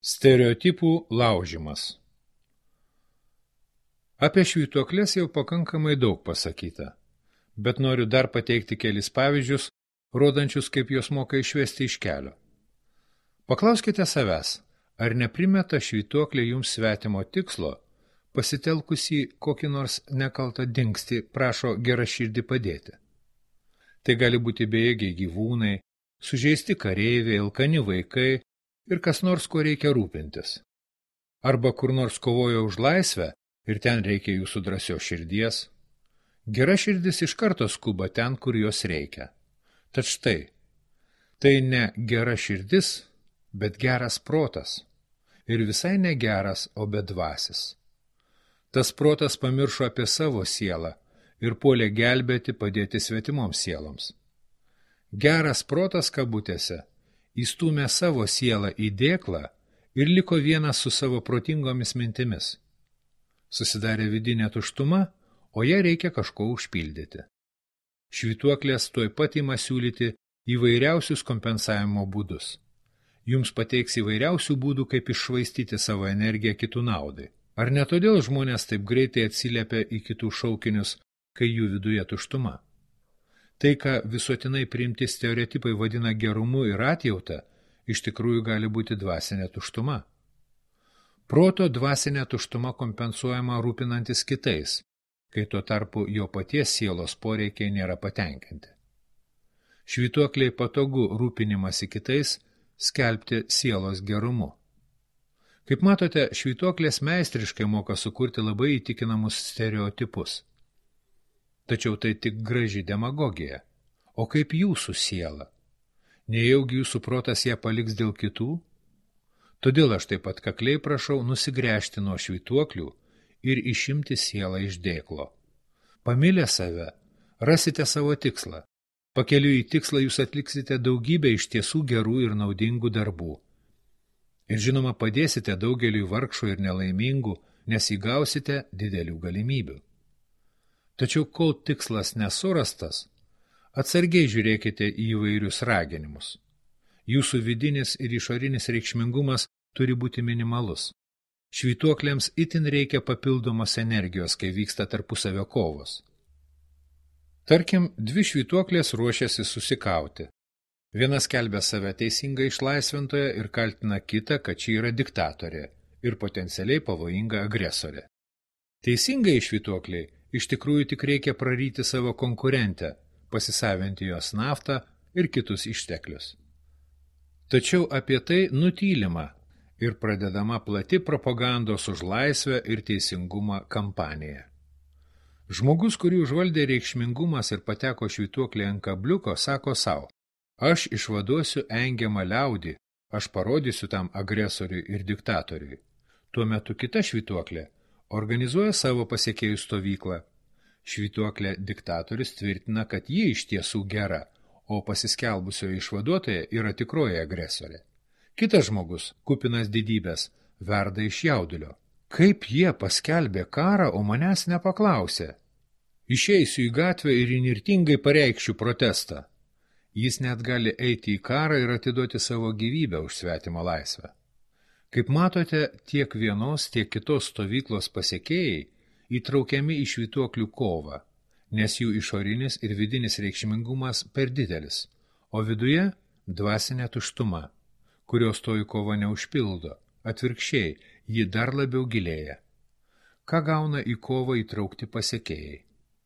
Stereotipų laužymas. Apie švytuokles jau pakankamai daug pasakyta, bet noriu dar pateikti kelis pavyzdžius, rodančius, kaip jos moka išvesti iš kelio. Paklauskite savęs, ar neprimeta švytuoklė jums svetimo tikslo, pasitelkusį kokį nors nekaltą dingstį prašo geraširdį padėti. Tai gali būti bejėgiai gyvūnai, sužeisti kareiviai, alkani vaikai ir kas nors, kuo reikia rūpintis. Arba kur nors kovoja už laisvę ir ten reikia jūsų drąsios širdies. Gera širdis iš karto skuba ten, kur jos reikia. Tad štai, tai ne gera širdis, bet geras protas. Ir visai ne geras, o bedvasis. Tas protas pamiršo apie savo sielą ir puolė gelbėti, padėti svetimoms sieloms. Geras protas kabutėse įstūmė savo sielą į dėklą ir liko vienas su savo protingomis mintimis. Susidarė vidinė tuštuma, o ją reikia kažko užpildyti. Švytuoklės tuoj pat ima siūlyti įvairiausius kompensavimo būdus. Jums pateiks įvairiausių būdų, kaip iššvaistyti savo energiją kitų naudai. Ar ne todėl žmonės taip greitai atsiliepia į kitų šaukinius, kai jų viduje tuštuma? Tai, ką visuotinai priimti stereotipai vadina gerumu ir atjauta, iš tikrųjų gali būti dvasinė tuštuma. Proto dvasinė tuštuma kompensuojama rūpinantis kitais, kai tuo tarpu jo paties sielos poreikiai nėra patenkinti. Švytuokliai patogu rūpinimasi kitais skelbti sielos gerumu. Kaip matote, švytuoklės meistriškai moka sukurti labai įtikinamus stereotipus. Tačiau tai tik graži demagogija. O kaip jūsų siela? Nejaugi jūsų protas ją paliks dėl kitų? Todėl aš taip pat kakliai prašau nusigręžti nuo švytuoklių ir išimti sielą iš dėklo. Pamilę save, rasite savo tikslą. Pakeliui į tikslą jūs atliksite daugybę iš tiesų gerų ir naudingų darbų. Ir žinoma, padėsite daugeliui vargšų ir nelaimingų, nes įgausite didelių galimybių. Tačiau kol tikslas nesurastas, atsargiai žiūrėkite į įvairius raginimus. Jūsų vidinis ir išorinis reikšmingumas turi būti minimalus. Švytuoklėms itin reikia papildomos energijos, kai vyksta tarpusavio kovos. Tarkim, dvi švytuoklės ruošiasi susikauti. Viena skelbia save teisingai išlaisvintoje ir kaltina kitą, kad ši yra diktatorė ir potencialiai pavojinga agresorė. Teisingai švytuokliai iš tikrųjų tik reikia praryti savo konkurentę, pasisavinti jos naftą ir kitus išteklius. Tačiau apie tai nutylima ir pradedama plati propagandos už laisvę ir teisingumą kampanija. Žmogus, kurį užvaldė reikšmingumas ir pateko švytuoklė ant kabliuko, sako sau: aš išvaduosiu engiamą liaudį, aš parodysiu tam agresoriui ir diktatoriui. Tuo metu kita švytuoklė organizuoja savo pasekėjų stovyklą. Švytuoklė diktatorius tvirtina, kad ji iš tiesų gera, o pasiskelbusioji išvaduotoja yra tikroji agresorė. Kitas žmogus, kupinas didybės, verda iš jaudulio. Kaip jie paskelbė karą, o manęs nepaklausė? Išeisiu į gatvę ir įnirtingai pareikšiu protestą. Jis net gali eiti į karą ir atiduoti savo gyvybę už svetimą laisvę. Kaip matote, tiek vienos, tiek kitos stovyklos pasekėjai įtraukiami į švytuoklių kovą, nes jų išorinis ir vidinis reikšmingumas per didelis, o viduje dvasinė tuštuma, kurios toji kova neužpildo, atvirkščiai, ji dar labiau gilėja. Ką gauna į kovą įtraukti pasekėjai?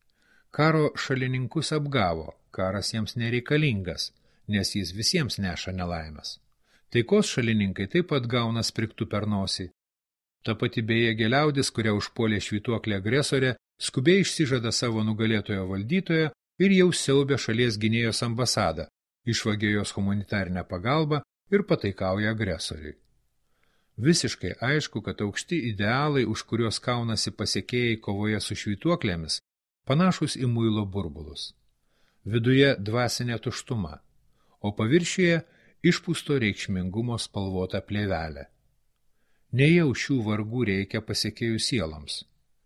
Karo šalininkus apgavo, karas jiems nereikalingas, nes jis visiems neša nelaimes. Taikos šalininkai taip pat gauna spriktų per nosį. Ta pati bejėgė liaudis, kurią užpuolė švytuoklė agresorė, skubiai išsižada savo nugalėtojo valdytojo ir jau siaubia šalies gynėjos ambasadą, išvagė jos humanitarinę pagalbą ir pataikauja agresoriui. Visiškai aišku, kad aukšti idealai, už kuriuos kaunasi pasekėjai kovoje su švytuoklėmis, panašus į muilo burbulus. Viduje dvasinė tuštuma, o paviršiuje išpūsto reikšmingumo spalvota plėvelė. Nejau šių vargų reikia pasekėjų sieloms.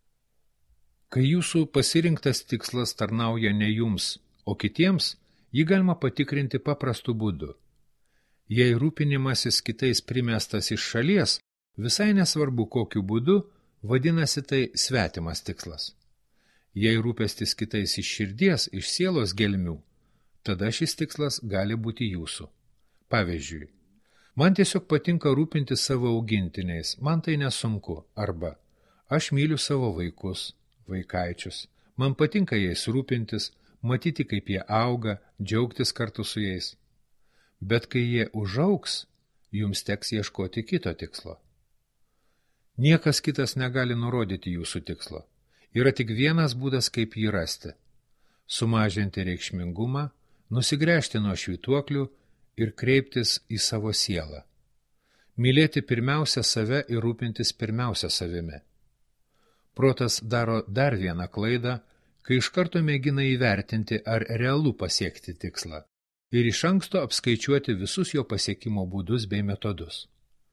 Kai jūsų pasirinktas tikslas tarnauja ne jums, o kitiems, jį galima patikrinti paprastu būdu. Jei rūpinimasis kitais primestas iš šalies, visai nesvarbu kokiu būdu, vadinasi tai svetimas tikslas. Jei rūpestis kitais iš širdies, iš sielos gelmių, tada šis tikslas gali būti jūsų. Pavyzdžiui, man tiesiog patinka rūpinti savo augintiniais, man tai nesunku, arba aš myliu savo vaikus, vaikaičius, man patinka jais rūpintis, matyti, kaip jie auga, džiaugtis kartu su jais. Bet kai jie užaugs, jums teks ieškoti kito tikslo. Niekas kitas negali nurodyti jūsų tikslo. Yra tik vienas būdas, kaip jį rasti – sumažinti reikšmingumą, nusigręžti nuo švytuoklių ir kreiptis į savo sielą. Mylėti pirmiausia save ir rūpintis pirmiausia savimi. Protas daro dar vieną klaidą, kai iš karto mėgina įvertinti, ar realu pasiekti tikslą ir iš anksto apskaičiuoti visus jo pasiekimo būdus bei metodus.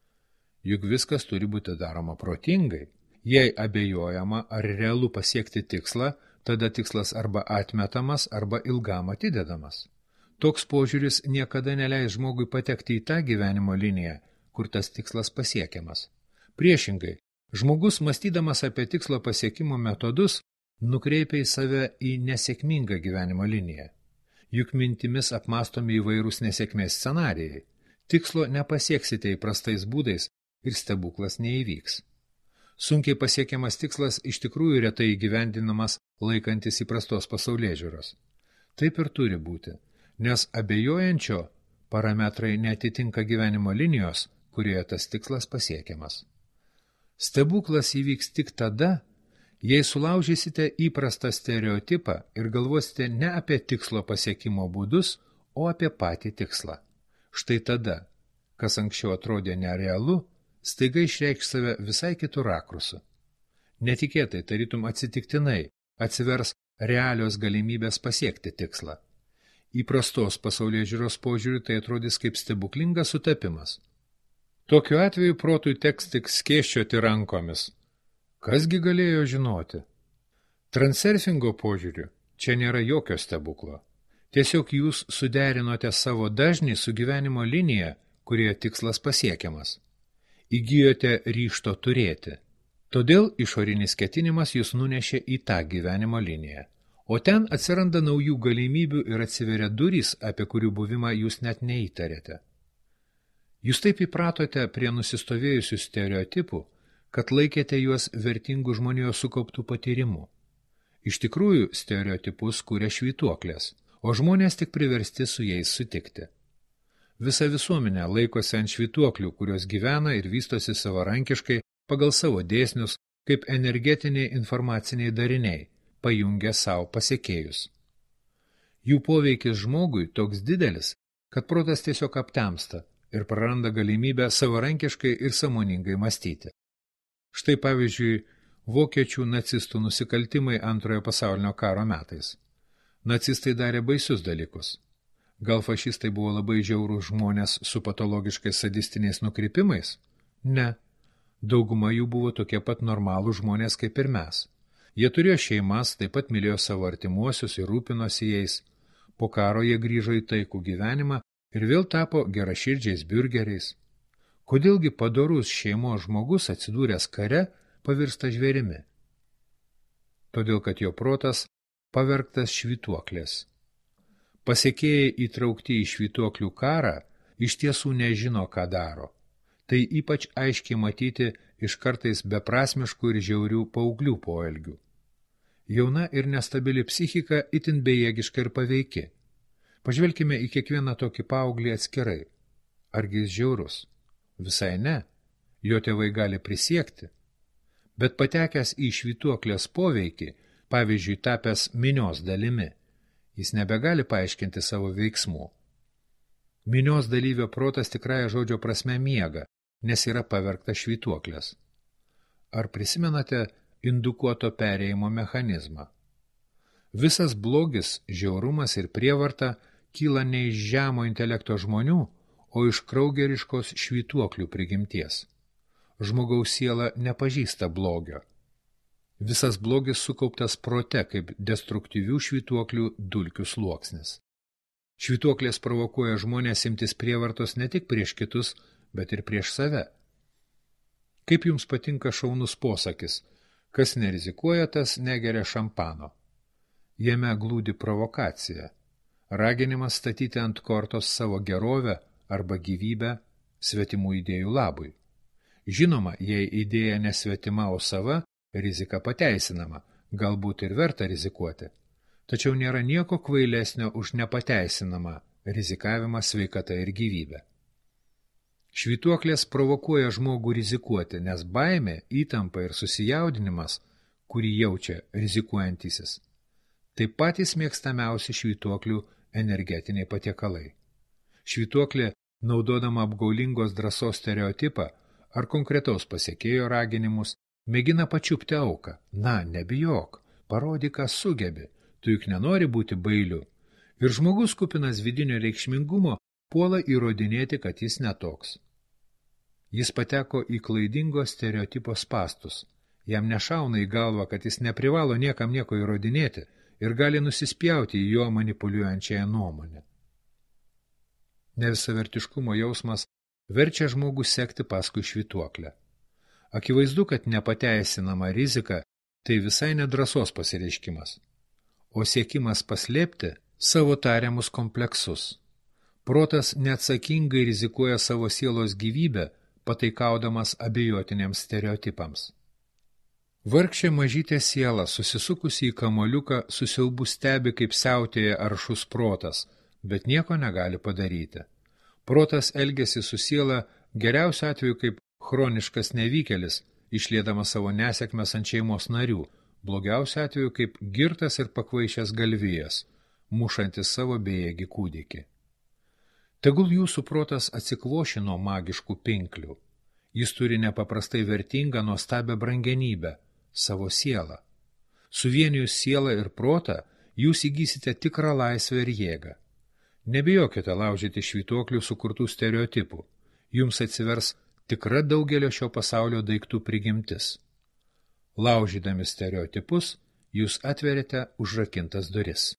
Juk viskas turi būti daroma protingai. Jei abejojama, ar realu pasiekti tikslą, tada tikslas arba atmetamas, arba ilgam atidedamas. Toks požiūris niekada neleis žmogui patekti į tą gyvenimo liniją, kur tas tikslas pasiekiamas. Priešingai, žmogus, mąstydamas apie tikslo pasiekimo metodus, nukreipia į save į nesėkmingą gyvenimo liniją. Juk mintimis apmąstomi įvairūs nesėkmės scenarijai. Tikslo nepasieksite įprastais būdais ir stebuklas neįvyks. Sunkiai pasiekiamas tikslas iš tikrųjų retai įgyvendinamas laikantis įprastos pasaulėžiūros. Taip ir turi būti, nes abejojančio parametrai neatitinka gyvenimo linijos, kurioje tas tikslas pasiekiamas. Stebuklas įvyks tik tada, jei sulaužysite įprastą stereotipą ir galvosite ne apie tikslo pasiekimo būdus, o apie patį tikslą. Štai tada, kas anksčiau atrodė nerealu, staiga išreikš save visai kitų rakursų. Netikėtai, tarytum atsitiktinai, atsivers realios galimybės pasiekti tikslą. Įprastos pasaulėžiūros požiūriu tai atrodys kaip stebuklingas sutapimas. Tokiu atveju protui teks tik skėsčioti rankomis. Kasgi galėjo žinoti? Transurfingo požiūriu čia nėra jokio stebuklo. Tiesiog jūs suderinote savo dažnį su gyvenimo linija, kurioje tikslas pasiekiamas. Įgijote ryžto turėti. Todėl išorinis ketinimas jūs nunešė į tą gyvenimo liniją. O ten atsiranda naujų galimybių ir atsiveria durys, apie kurių buvimą jūs net neįtarėte. Jūs taip įpratote prie nusistovėjusių stereotipų, kad laikėte juos vertingų žmonijos sukauptų patyrimų. Iš tikrųjų, stereotipus kuria švytuoklės, o žmonės tik priversti su jais sutikti. Visa visuomenė laikosi ant švytuoklių, kurios gyvena ir vystosi savarankiškai pagal savo dėsnius, kaip energetiniai informaciniai dariniai, pajungia savo pasiekėjus. Jų poveikis žmogui toks didelis, kad protas tiesiog aptemsta ir praranda galimybę savarankiškai ir sąmoningai mąstyti. Štai pavyzdžiui, vokiečių nacistų nusikaltimai Antrojo pasaulinio karo metais. Nacistai darė baisius dalykus. Gal fašistai buvo labai žiaurūs žmonės su patologiškais sadistiniais nukrypimais? Ne. Dauguma jų buvo tokie pat normalūs žmonės kaip ir mes. Jie turėjo šeimas, taip pat mylėjo savo artimuosius ir rūpinosi jais. Po karo jie grįžo į taikų gyvenimą ir vėl tapo geraširdžiais biurgeriais. Kodėlgi padorus šeimos žmogus atsidūręs kare pavirsta žvėrimi? Todėl, kad jo protas pavergtas švytuoklės. Pasiekėjai įtraukti į švytuoklių karą iš tiesų nežino, ką daro. Tai ypač aiškiai matyti iš kartais beprasmiškų ir žiaurių paauglių poelgių. Jauna ir nestabili psichika itin bejėgiška ir paveiki. Pažvelkime į kiekvieną tokį paauglį atskirai. Argi jis žiaurus? Visai ne. Jo tėvai gali prisiekti. Bet patekęs į švytuoklės poveikį, pavyzdžiui, tapęs minios dalimi, jis nebegali paaiškinti savo veiksmų. Minios dalyvio protas tikrąja žodžio prasme miega, nes yra pavergtas švytuoklės. Ar prisimenate indukuoto perėjimo mechanizmą? Visas blogis, žiaurumas ir prievarta kyla ne iš žemo intelekto žmonių, o iš kraugeriškos švytuoklių prigimties. Žmogaus siela nepažįsta blogio. Visas blogis sukauptas prote kaip destruktyvių švytuoklių dulkių sluoksnis. Švytuoklės provokuoja žmonės imtis prievartos ne tik prieš kitus, bet ir prieš save. Kaip jums patinka šaunus posakis, kas nerizikuoja, tas negeria šampano. Jame glūdi provokacija, raginimas statyti ant kortos savo gerovę arba gyvybę svetimų idėjų labui. Žinoma, jei idėja nesvetima, o sava, rizika pateisinama, galbūt ir verta rizikuoti. Tačiau nėra nieko kvailesnio už nepateisinamą rizikavimą sveikata ir gyvybę. Švytuoklės provokuoja žmogų rizikuoti, nes baimė, įtampa ir susijaudinimas, kurį jaučia rizikuojantysis, tai patys mėgstamiausi švytuoklių energetiniai patiekalai. Švytuoklė, naudodama apgaulingos drąsos stereotipą ar konkretaus pasiekėjo raginimus, mėgina pačiupti auką. Na, nebijok, parodyk, ką sugebi, tu juk nenori būti bailiu. Ir žmogus kupinas vidinio reikšmingumo puola įrodinėti, kad jis netoks. Jis pateko į klaidingo stereotipo spastus. Jam nešauna į galvą, kad jis neprivalo niekam nieko įrodinėti ir gali nusispjauti į jo manipuliuojančiąją nuomonę. Nevisavertiškumo jausmas verčia žmogų sekti paskui švytuoklę. Akivaizdu, kad nepateisinama rizika tai visai nedrąsos pasireiškimas, o siekimas paslėpti savo tariamus kompleksus. Protas neatsakingai rizikuoja savo sielos gyvybę, pataikaudamas abejotiniams stereotipams. Vargšė mažytė siela, susisukusi į kamoliuką, su siaubu stebi, kaip siautėja aršus protas, bet nieko negali padaryti. Protas elgiasi su siela geriausiu atveju kaip chroniškas nevykėlis, išliedamas savo nesėkmes ant šeimos narių, blogiausiu atveju kaip girtas ir pakvaišęs galvijas, mušantis savo bejėgį kūdikį. Tegul jūsų protas atsikvoši nuo magiškų pinklių. Jis turi nepaprastai vertingą nuostabią brangenybę – savo sielą. Suvienijus sielą ir protą, jūs įgysite tikrą laisvę ir jėgą. Nebijokite laužyti švytuoklių sukurtų stereotipų. Jums atsivers tikra daugelio šio pasaulio daiktų prigimtis. Laužydami stereotipus, jūs atveriate užrakintas duris.